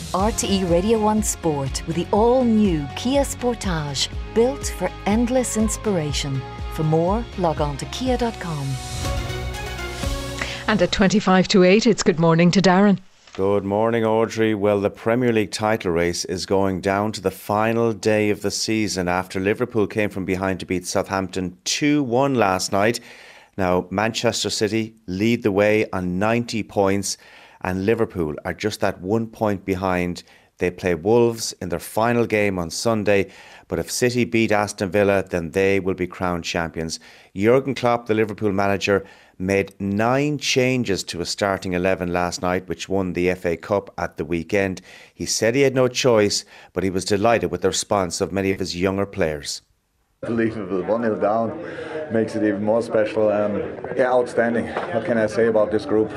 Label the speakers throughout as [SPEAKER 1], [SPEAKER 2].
[SPEAKER 1] RTE Radio 1 Sport with the all-new Kia Sportage, built for endless inspiration. For more, log on to kia.com.
[SPEAKER 2] And at 25 to 8, it's good morning to Darren.
[SPEAKER 3] Good morning, Audrey. Well, the Premier League title race is going down to the final day of the season after Liverpool came from behind to beat Southampton 2-1 last night. Now, Manchester City lead the way on 90 points and Liverpool are just that 1 point behind. They play Wolves in their final game on Sunday, but if City beat Aston Villa, then they will be crowned champions. Jurgen Klopp, the Liverpool manager, made 9 changes to a starting 11 last night, which won the FA Cup at the weekend. He said he had no choice, but he was delighted with the response of many of his younger players.
[SPEAKER 4] Unbelievable, 1-0 down makes it even more special. Outstanding. What can I say about this group?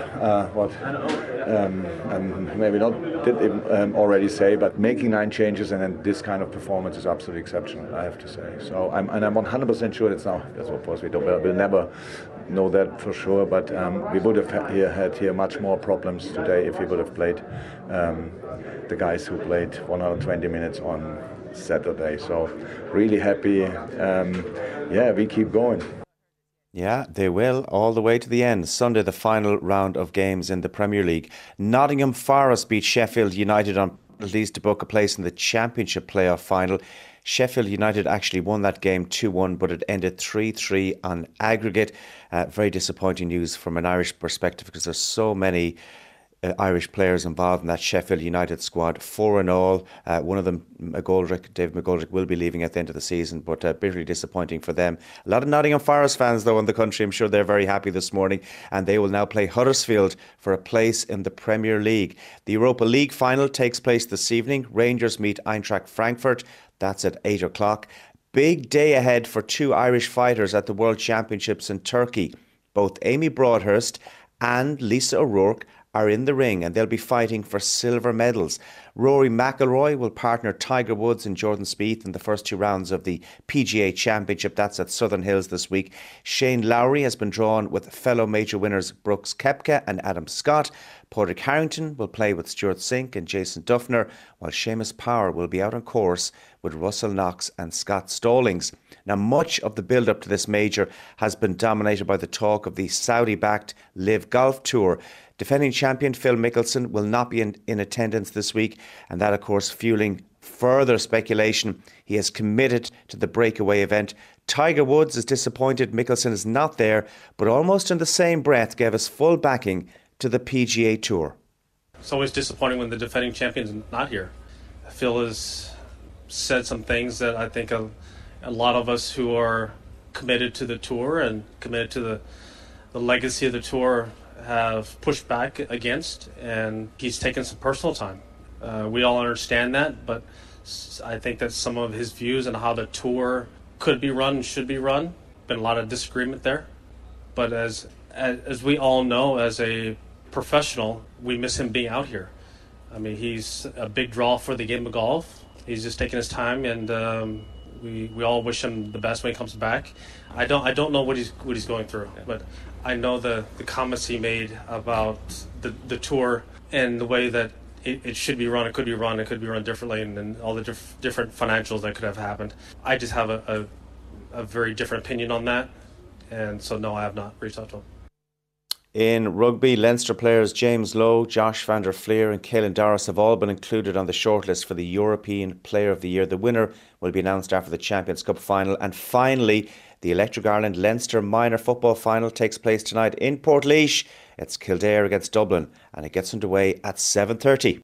[SPEAKER 4] Maybe not did already say, but making 9 changes and then this kind of performance is absolutely exceptional, I have to say. So I'm 100% sure it's now. That's of course we'll never know that for sure, but we would have had much more problems today if we would have played the guys who played 120 minutes on Saturday. So really happy. We keep going.
[SPEAKER 3] Yeah, they will, all the way to the end. Sunday, the final round of games in the Premier League. Nottingham Forest beat Sheffield United on penalties to book a place in the Championship playoff final. Sheffield United actually won that game 2-1, but it ended 3-3 on aggregate. Very disappointing news from an Irish perspective because there's so many Irish players involved in that Sheffield United squad, 4 in all. One of them, David McGoldrick, will be leaving at the end of the season, but bitterly disappointing for them. A lot of Nottingham Forest fans, though, in the country. I'm sure they're very happy this morning, and they will now play Huddersfield for a place in the Premier League. The Europa League final takes place this evening. Rangers meet Eintracht Frankfurt. That's at 8 o'clock. Big day ahead for 2 Irish fighters at the World Championships in Turkey. Both Amy Broadhurst and Lisa O'Rourke are in the ring and they'll be fighting for silver medals. Rory McIlroy will partner Tiger Woods and Jordan Spieth in the first 2 rounds of the PGA Championship. That's at Southern Hills this week. Shane Lowry has been drawn with fellow major winners Brooks Koepka and Adam Scott. Padraig Harrington will play with Stuart Sink and Jason Duffner, while Seamus Power will be out on course with Russell Knox and Scott Stallings. Now, much of the build-up to this major has been dominated by the talk of the Saudi-backed Live Golf Tour. Defending champion Phil Mickelson will not be in attendance this week, and that, of course, fueling further speculation. He has committed to the breakaway event. Tiger Woods is disappointed Mickelson is not there, but almost in the same breath gave us full backing to the PGA Tour.
[SPEAKER 5] It's always disappointing when the defending champion's not here. Phil has said some things that I think a lot of us who are committed to the tour and committed to the legacy of the tour have pushed back against, and he's taken some personal time. We all understand that, but I think that some of his views on how the tour could be run, should be run, been a lot of disagreement there. But as we all know, as a professional, we miss him being out here. I mean, he's a big draw for the game of golf. He's just taking his time, and we all wish him the best when he comes back. I don't know what he's going through, but I know the comments he made about the tour and the way that it should be run, it could be run differently, and all the different financials that could have happened. I just have a very different opinion on that, and so no, I have not reached out to him.
[SPEAKER 3] In rugby, Leinster players James Lowe, Josh van der Fleer and Caelan Doris have all been included on the shortlist for the European Player of the Year. The winner will be announced after the Champions Cup final. And finally, the Electric Ireland Leinster minor football final takes place tonight in Portlaoise. It's Kildare against Dublin and it gets underway at 7:30.